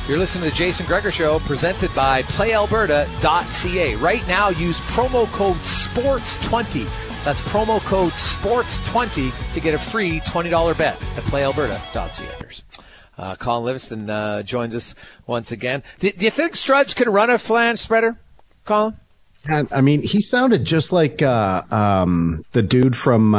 You're listening to the Jason Gregor Show, presented by PlayAlberta.ca. Right now, use promo code SPORTS20. That's promo code SPORTS20 to get a free $20 bet at PlayAlberta.ca. Colin Livingston joins us once again. Do you think Struds can run a flange spreader, Colin? I mean, he sounded just like the dude from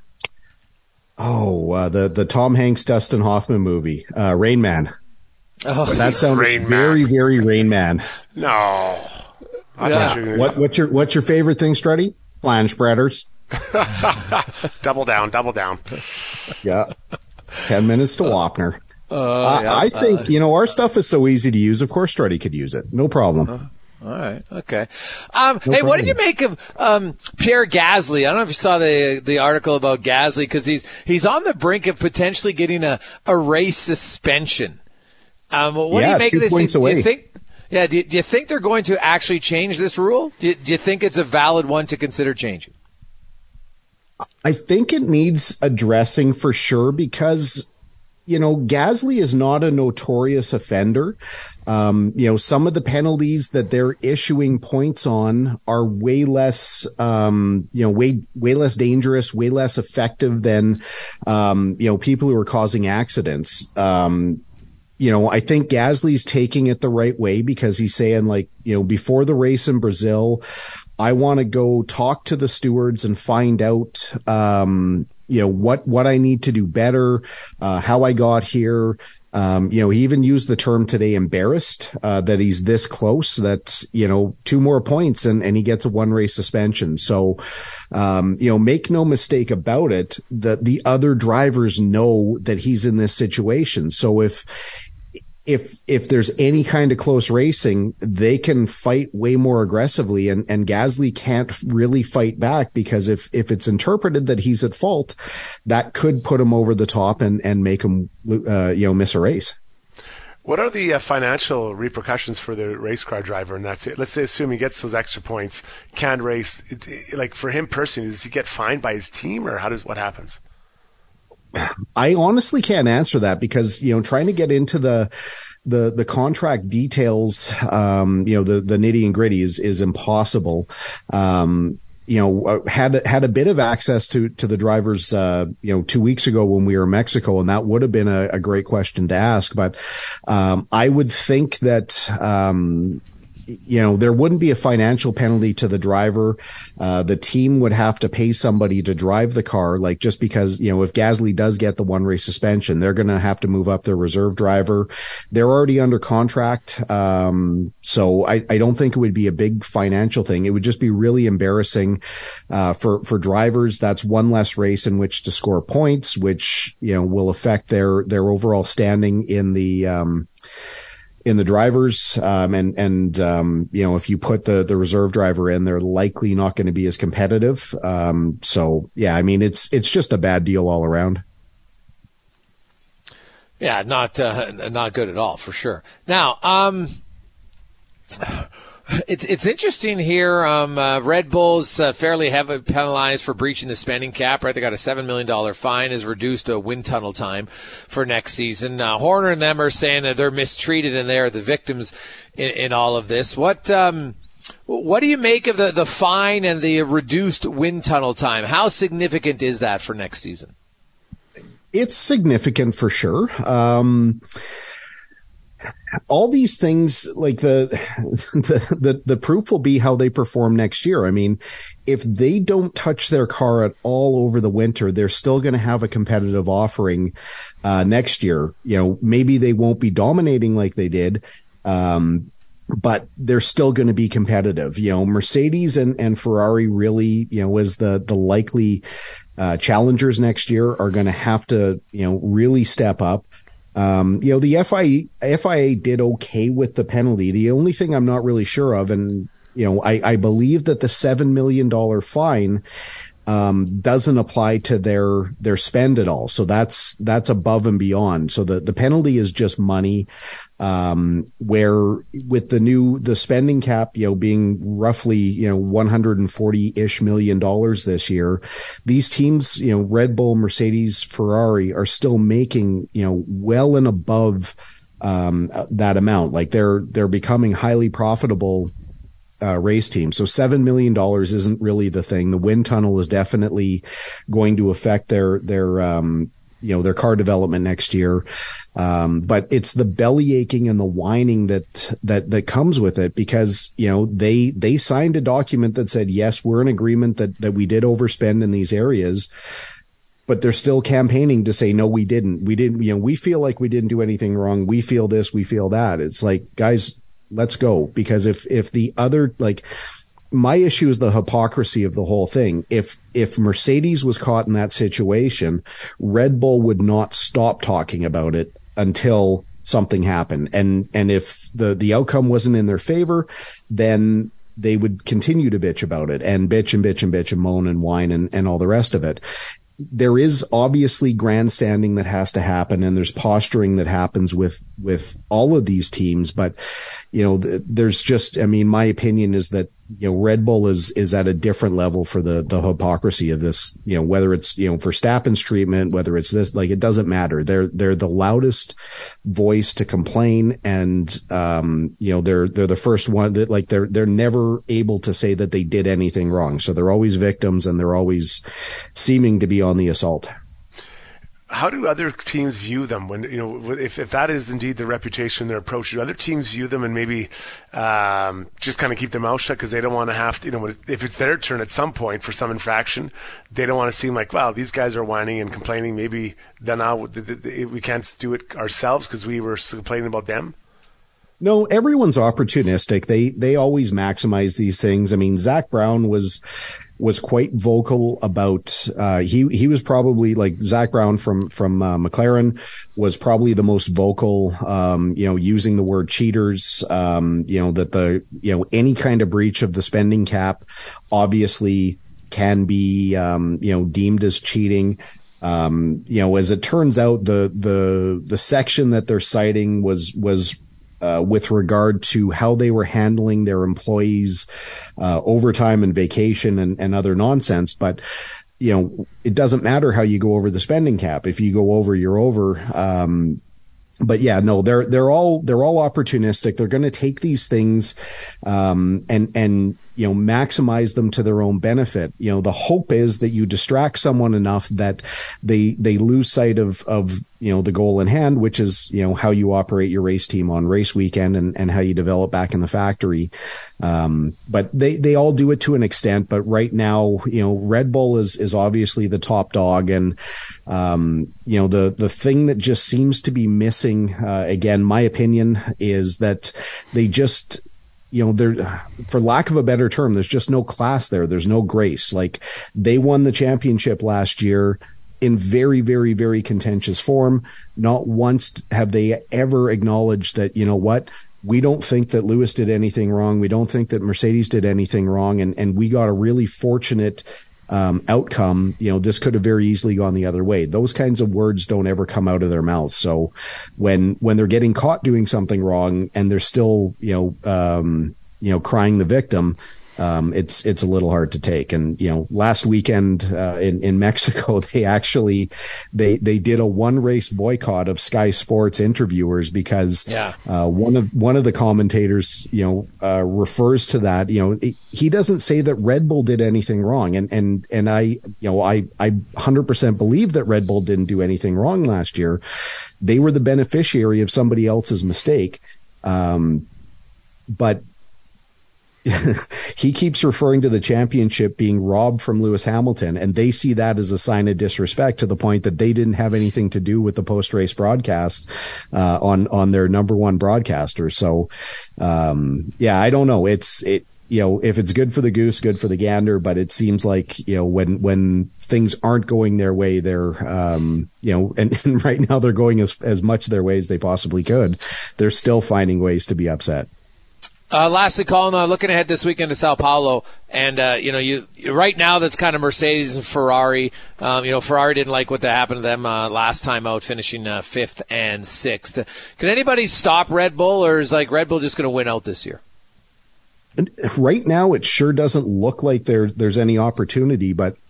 the Tom Hanks, Dustin Hoffman movie, Rain Man. Oh, that sounded very, very Rain Man. No. Yeah. What's your favorite thing, Struddy? Flange spreaders. Double down. Yeah. 10 minutes to Wapner. I think, our stuff is so easy to use. Of course, Struddy could use it. No problem. All right. Okay. Hey, what did you make of Pierre Gasly? I don't know if you saw the article about Gasly, because he's on the brink of potentially getting a race suspension. What do you make of this? Do you think they're going to actually change this rule? Do you think it's a valid one to consider changing? I think it needs addressing for sure, because Gasly is not a notorious offender. Some of the penalties that they're issuing points on are way less, way less dangerous, way less effective than, people who are causing accidents. I think Gasly's taking it the right way, because he's saying, before the race in Brazil, I want to go talk to the stewards and find out, what I need to do better, how I got here. He even used the term today, embarrassed, that he's this close. That's, 2 more points and he gets a 1 race suspension. So, make no mistake about it, the other drivers know that he's in this situation. So if there's any kind of close racing, they can fight way more aggressively, and Gasly can't really fight back, because if it's interpreted that he's at fault, that could put him over the top and make him, miss a race. What are the financial repercussions for the race car driver? And that's it. Let's say, assume he gets those extra points, can't race. For him personally, does he get fined by his team, or what happens? I honestly can't answer that, because, trying to get into the contract details, the nitty and gritty is impossible. Had a bit of access to the drivers, 2 weeks ago when we were in Mexico, and that would have been a great question to ask. But, I would think that, there wouldn't be a financial penalty to the driver. The team would have to pay somebody to drive the car, just because, if Gasly does get the 1 race suspension, they're going to have to move up their reserve driver. They're already under contract. So I don't think it would be a big financial thing. It would just be really embarrassing, for drivers. That's 1 less race in which to score points, which, will affect their overall standing in the drivers. If you put the reserve driver in, they're likely not going to be as competitive. It's just a bad deal all around. Yeah, not good at all, for sure. Now, it's interesting here. Red Bull's fairly heavily penalized for breaching the spending cap, right? They got a $7 million fine, has reduced a wind tunnel time for next season. Horner and them are saying that they're mistreated and they're the victims in all of this. What do you make of the fine and the reduced wind tunnel time? How significant is that for next season? It's significant for sure. All these things, the proof will be how they perform next year. I mean, if they don't touch their car at all over the winter, they're still going to have a competitive offering, next year. Maybe they won't be dominating like they did, but they're still going to be competitive. Mercedes and Ferrari really, as the likely, challengers next year are going to have to, really step up. The FIA did okay with the penalty. The only thing I'm not really sure of, and, I believe that the $7 million fine, doesn't apply to their spend at all. So that's above and beyond. So the penalty is just money, where with the spending cap, being roughly, $140-ish million this year, these teams, Red Bull, Mercedes, Ferrari are still making, well and above, that amount. Like they're becoming highly profitable race team. So $7 million isn't really the thing. The wind tunnel is definitely going to affect their car development next year. But it's the belly aching and the whining that comes with it, because, they signed a document that said, yes, we're in agreement that we did overspend in these areas, but they're still campaigning to say, no, we didn't, we feel like we didn't do anything wrong. We feel this, we feel that. It's like, guys, let's go. Because if the other, like, my issue is the hypocrisy of the whole thing. If Mercedes was caught in that situation, Red Bull would not stop talking about it until something happened. And if the outcome wasn't in their favor, then they would continue to bitch about it and bitch and moan and whine and all the rest of it. There is obviously grandstanding that has to happen, and there's posturing that happens with all of these teams. But, there's just, my opinion is that, Red Bull is at a different level for the hypocrisy of this, whether it's, Verstappen's treatment, whether it's this, like, it doesn't matter. They're the loudest voice to complain. And, they're the first one that, like, they're never able to say that they did anything wrong. So they're always victims, and they're always seeming to be on the assault. How do other teams view them when, if that is indeed the reputation, their approach? Do other teams view them and maybe just kind of keep their mouth shut because they don't want to have to, if it's their turn at some point for some infraction, they don't want to seem like, wow, these guys are whining and complaining. Maybe then now we can't do it ourselves because we were complaining about them? No, everyone's opportunistic. They always maximize these things. Zach Brown was quite vocal about, he was probably, like, Zach Brown from McLaren was probably the most vocal, using the word cheaters, that any kind of breach of the spending cap obviously can be, deemed as cheating. As it turns out, the section that they're citing was with regard to how they were handling their employees, overtime and vacation and other nonsense. But, it doesn't matter how you go over the spending cap. If you go over, you're over. But yeah, no, they're all opportunistic. They're going to take these things, and maximize them to their own benefit. The hope is that you distract someone enough that they lose sight of the goal in hand, which is, how you operate your race team on race weekend and how you develop back in the factory. But they all do it to an extent. But right now, Red Bull is obviously the top dog. And, the thing that just seems to be missing, again, my opinion is that they just, there, for lack of a better term, there's just no class there. There's no grace. Like, they won the championship last year in very, very, very contentious form. Not once have they ever acknowledged that, we don't think that Lewis did anything wrong. We don't think that Mercedes did anything wrong. And we got a really fortunate outcome. This could have very easily gone the other way. Those kinds of words don't ever come out of their mouths. So when they're getting caught doing something wrong and they're still, crying the victim, it's a little hard to take. And, last weekend, in Mexico, they did a one race boycott of Sky Sports interviewers because, one of the commentators, refers to that, he doesn't say that Red Bull did anything wrong. And I 100% believe that Red Bull didn't do anything wrong last year. They were the beneficiary of somebody else's mistake. But he keeps referring to the championship being robbed from Lewis Hamilton, and they see that as a sign of disrespect to the point that they didn't have anything to do with the post-race broadcast on their number one broadcaster. So, I don't know. If it's good for the goose, good for the gander, but it seems like, when things aren't going their way, they're, and right now they're going as much their way as they possibly could. They're still finding ways to be upset. Lastly, Colin, looking ahead this weekend to Sao Paulo, and you right now that's kind of Mercedes and Ferrari. Ferrari didn't like what happened to them last time out, finishing 5th and 6th. Can anybody stop Red Bull, or is Red Bull just going to win out this year? And right now, it sure doesn't look like there's any opportunity, but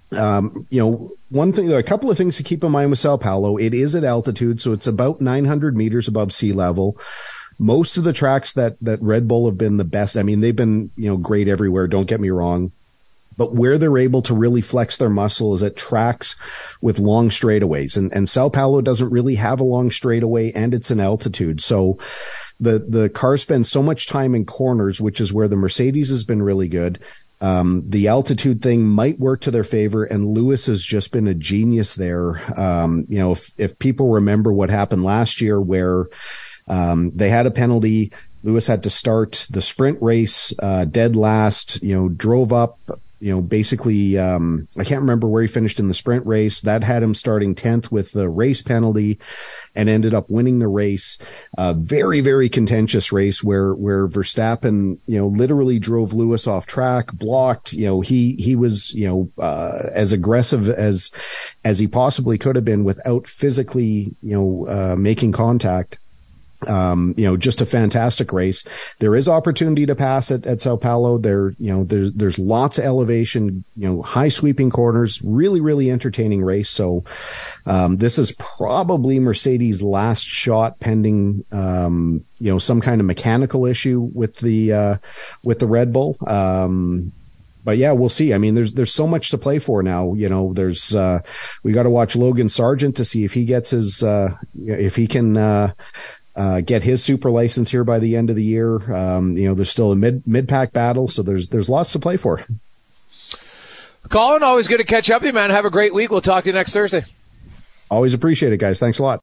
One thing, a couple of things to keep in mind with Sao Paulo, it is at altitude, so it's about 900 meters above sea level. Most of the tracks that Red Bull have been the best, I mean, they've been, great everywhere, don't get me wrong. But where they're able to really flex their muscle is at tracks with long straightaways. And Sao Paulo doesn't really have a long straightaway, and it's an altitude. So the cars spend so much time in corners, which is where the Mercedes has been really good. The altitude thing might work to their favor, and Lewis has just been a genius there. If people remember what happened last year where they had a penalty, Lewis had to start the sprint race dead last, drove up, basically, I can't remember where he finished in the sprint race. That had him starting 10th with the race penalty and ended up winning the race. Very, very contentious race where Verstappen, literally drove Lewis off track, blocked, he was, as aggressive as he possibly could have been without physically, making contact. Just a fantastic race. There is opportunity to pass at Sao Paulo. There's lots of elevation, high sweeping corners, really, really entertaining race. So, this is probably Mercedes' last shot pending, some kind of mechanical issue with the Red Bull. But yeah, we'll see. I mean, there's so much to play for now. We got to watch Logan Sargent to see if he gets his, if he can, get his super license here by the end of the year. There's still a mid-pack battle, so there's lots to play for. Colin, always good to catch up with you, man. Have a great week. We'll talk to you next Thursday. Always appreciate it, guys. Thanks a lot.